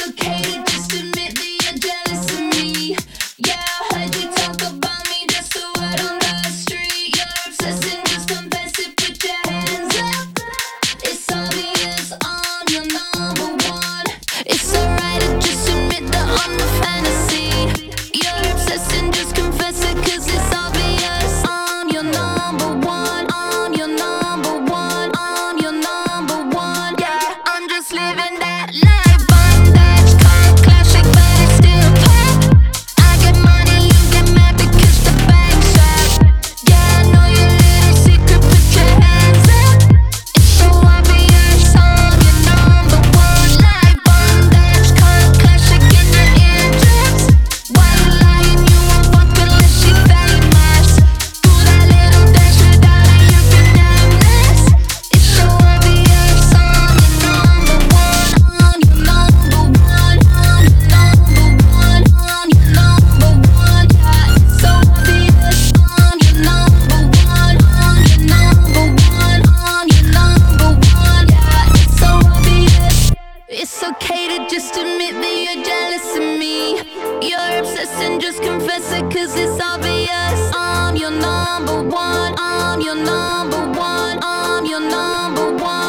okay to just admit that you're jealous of me. Yeah, I heard you talk about me, just a word on the street. You're obsessing, just confess it, put your hands up. It's obvious I'm your number one. It's alright to just admit that I'm the fantasy. You're obsessing, just confess it, cause it's obvious I'm your number one. I'm your number one. I'm your number one. Yeah, I'm just living that life. Bondage, cold classic, but it's still pop. I get money, you get mad because the bank's shut. Yeah, I know your little secret, put your hands up. It's so obvious I'm your number one. Like bondage, cold classic in your eardrums. Why you lying? You won't fuck unless she famous. Do that little dance without it, you can nameless. It's so obvious I'm your number one. I'm your number one. I'm your number one. I'm your number one. Yeah, it's so obvious I'm your number one. I'm your number one. I'm your number one. Yeah, it's so obvious. It's okay to just admit that you're jealous of me. You're obsessed and just confess it, cause it's obvious I'm your number one. I'm your number one. I'm your number one.